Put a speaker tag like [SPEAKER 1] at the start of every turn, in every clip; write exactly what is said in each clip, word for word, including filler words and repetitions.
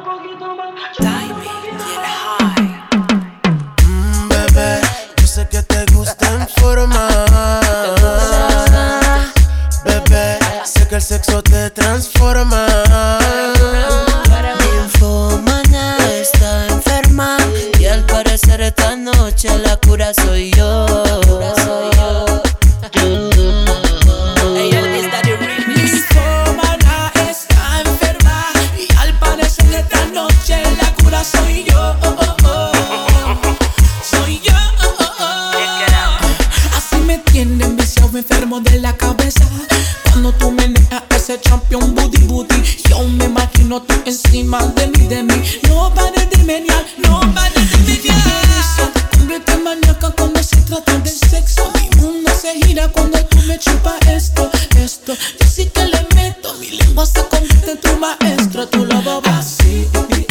[SPEAKER 1] Timing, get high.
[SPEAKER 2] Mmm, bebé, yo sé que te gusta informar. Bebé, sé que el sexo te transforma.
[SPEAKER 3] Mi infomana está enferma y al parecer esta noche la cura soy yo.
[SPEAKER 1] Soy yo, oh, oh, oh. Soy yo, oh, oh, oh. Así me tienen viciado, enfermo de la cabeza. Cuando tú meneas ese champion booty booty, yo me imagino tú encima de mí, de mí. No pares de menear, no pares de menear. Eso te convierte en maníaca cuando se trata de sexo. Mi mundo se gira cuando tú me chupas esto, esto. Yo sí que le meto, mi lengua se convierte en tu maestro. Tú lo babas así.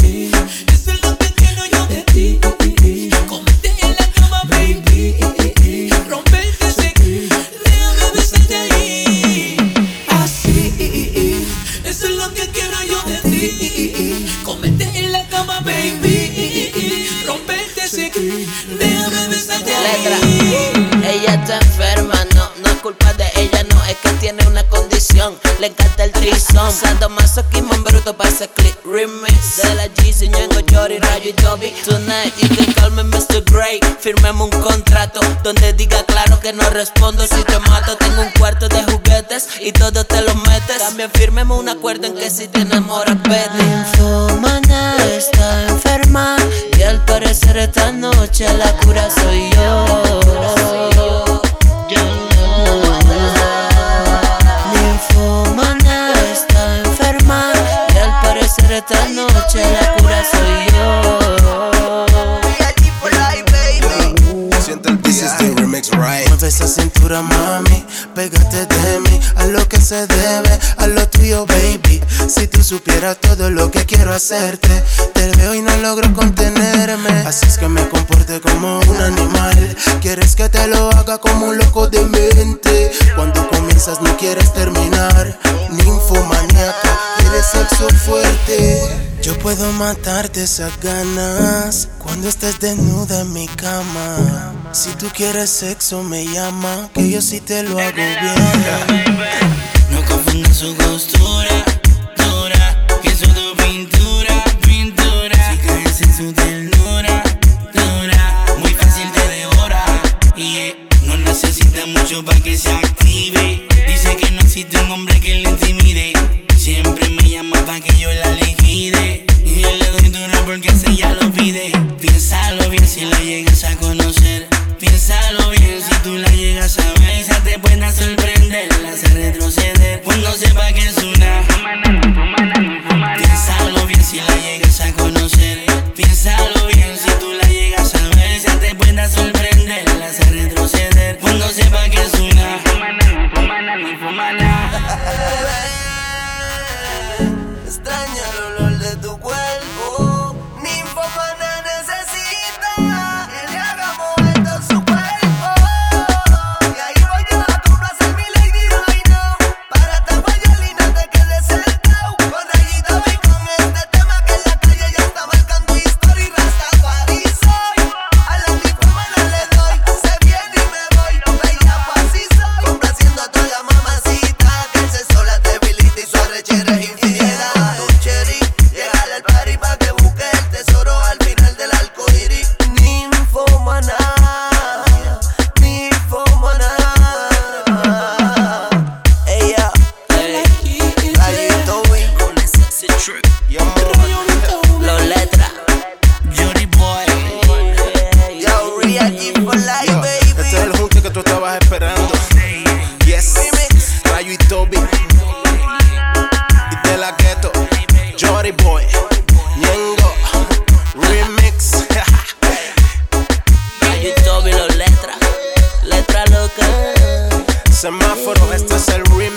[SPEAKER 3] Ella está enferma, no, no es culpa de ella, no, es que tiene una condición. Le encanta el trison, sadomasoquismo en bruto para ese clip remix. De la Jeezy, Ñengo, Jory, Rayo y Toby. Tonight you can call me mister Grey. Firmemos un contrato donde diga claro que no respondo si te mato. Tengo un cuarto de juguetes y todos te los metes. También firmemos un acuerdo en que si te enamoras vete. Mi infomana está enferma y al parecer esta noche la cura soy yo. Esta noche la cura soy yo.
[SPEAKER 2] Siente el This is the remix, right? Mueve esa cintura, mami. Pégate de mí, a lo que se debe, a lo tuyo, baby. Si tú supieras todo lo que quiero hacerte, te veo y no logro contenerme. Así es que me comporte como un animal. Quieres que te lo haga como un loco de mente. Cuando comienzas no quieres terminar. Ninfomaníaca, quieres sexo fuerte. Yo puedo matarte esas ganas cuando estés desnuda en mi cama. Si tú quieres sexo me llama, que yo sí te lo hago bien.
[SPEAKER 1] No confundas su costura, dura, que eso tu pintura, pintura. Si caes en su ternura, dura, muy fácil te devora. Y yeah, no necesita mucho para que se active. Dice que no existe un hombre que le intimide. Siempre me llama pa' que yo la liquide. Y yo le doy duro porque así ella lo pide. Piénsalo bien si la llegas a conocer. Piénsalo bien si tú la llegas a ver. Esa te puede sorprender, la hace retroceder. Cuando sepa que es una. Piénsalo bien si la llegas a conocer. Piénsalo bien si tú la llegas a ver. Esa te puede sorprender, la hace retroceder. Cuando sepa que es una.
[SPEAKER 2] Extraña el olor de tu cuerpo. Ninfomana necesita que le hagamos esto en su cuerpo. Y ahí voy yo a tu a ser mi lady right now. Para esta guayalina te quedes sentado. Con Rayito y con este tema que en la calle ya está marcando historia. Y Rastafari soy. A la ninfomana le doy. Se viene y me voy. Bella así soy. Complaciendo a toda la mamacita. Que el sexo la debilita y su arrechera es infinita. Semáforo, este es el remix.